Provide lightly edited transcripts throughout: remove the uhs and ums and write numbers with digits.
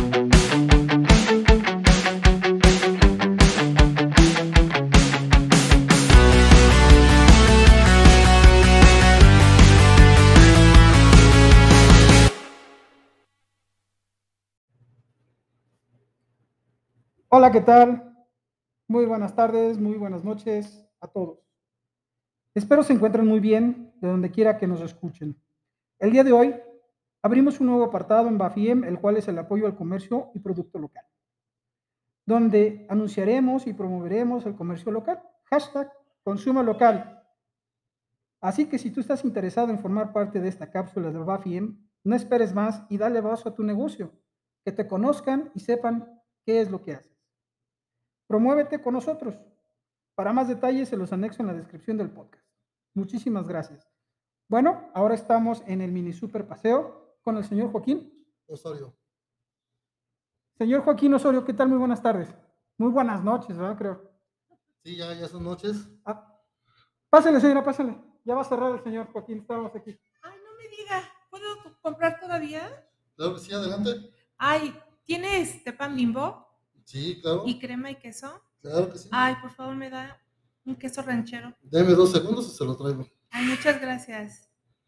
Hola, ¿qué tal? Muy buenas tardes, muy buenas noches a todos. Espero se encuentren muy bien de donde quiera que nos escuchen. El día de hoy abrimos un nuevo apartado en BAFIEM, el cual es el apoyo al comercio y producto local, donde anunciaremos y promoveremos el comercio local. Hashtag consumo local. Así que si tú estás interesado en formar parte de esta cápsula de BAFIEM, no esperes más y dale voz a tu negocio, que te conozcan y sepan qué es lo que haces. Promuévete con nosotros. Para más detalles se los anexo en la descripción del podcast. Muchísimas gracias. Bueno, ahora estamos en el mini super paseo con el señor Joaquín Osorio. Señor Joaquín Osorio, ¿qué tal? Muy buenas tardes. Muy buenas noches, ¿verdad? Creo. Sí, ya son noches. Pásale, señora, pásale. Ya va a cerrar el señor Joaquín, estamos aquí. Ay, no me diga, ¿puedo comprar todavía? Claro que sí, adelante. Ay, ¿tiene pan Bimbo? Sí, claro. ¿Y crema y queso? Claro que sí. Ay, por favor, me da un queso ranchero. Deme 2 segundos y se lo traigo. Ay, muchas gracias.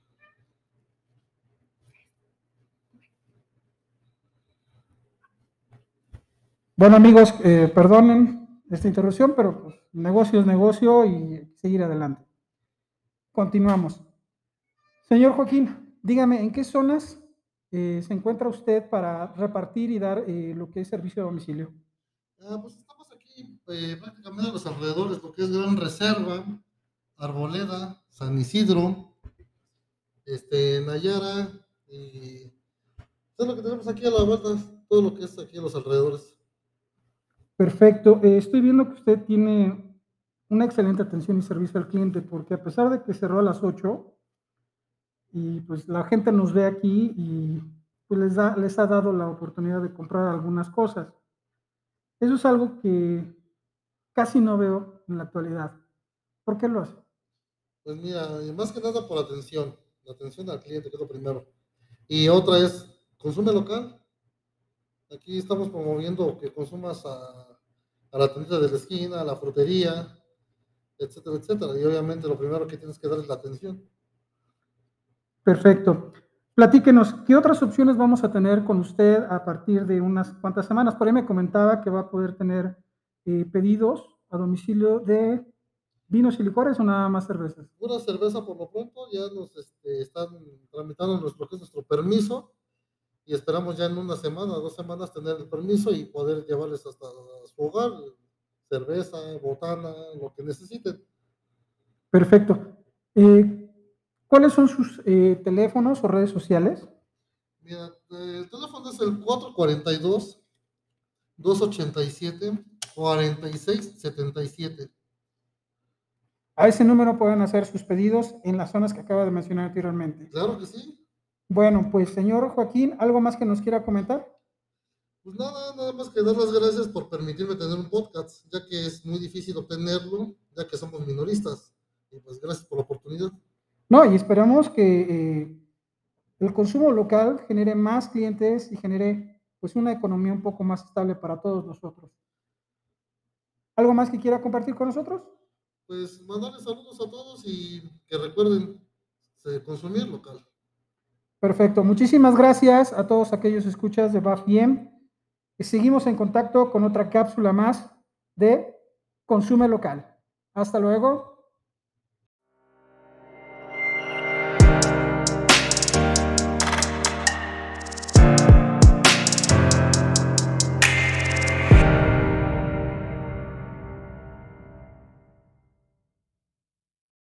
Bueno, amigos, perdonen esta interrupción, pero pues, negocio es negocio y seguir adelante. Continuamos. Señor Joaquín, dígame, ¿en qué zonas se encuentra usted para repartir y dar lo que es servicio a domicilio? Pues estamos aquí prácticamente a los alrededores, lo que es Gran Reserva, Arboleda, San Isidro, Nayara, y todo lo que tenemos aquí a la vuelta, todo lo que es aquí a los alrededores. Perfecto. Estoy viendo que usted tiene una excelente atención y servicio al cliente, porque a pesar de que cerró a las 8 y pues la gente nos ve aquí y pues les ha dado la oportunidad de comprar algunas cosas. Eso es algo que casi no veo en la actualidad. ¿Por qué lo hace? Pues mira, más que nada por atención, la atención al cliente, que es lo primero. Y otra es, consume local. Aquí estamos promoviendo que consumas a la tienda de la esquina, a la frutería, etcétera, etcétera. Y obviamente lo primero que tienes que dar es la atención. Perfecto. Platíquenos, ¿qué otras opciones vamos a tener con usted a partir de unas cuantas semanas? Por ahí me comentaba que va a poder tener pedidos a domicilio de vinos y licores o nada más cervezas. Pura cerveza por lo pronto, ya nos están tramitando nuestro permiso y esperamos ya en una semana, 2 semanas tener el permiso y poder llevarles hasta su hogar cerveza, botana, lo que necesiten. Perfecto. ¿Cuáles son sus teléfonos o redes sociales? Mira, el teléfono es el 442-287-4677. A ese número pueden hacer sus pedidos en las zonas que acaba de mencionar anteriormente. Claro que sí. Bueno, pues señor Joaquín, ¿algo más que nos quiera comentar? Pues nada más que dar las gracias por permitirme tener un podcast, ya que es muy difícil obtenerlo, ya que somos minoristas. Y pues gracias por la oportunidad. No, y esperamos que el consumo local genere más clientes y genere pues una economía un poco más estable para todos nosotros. ¿Algo más que quiera compartir con nosotros? Pues mandarles saludos a todos y que recuerden consumir local. Perfecto. Muchísimas gracias a todos aquellos escuchas de BAFIEM. Seguimos en contacto con otra cápsula más de Consume Local. Hasta luego.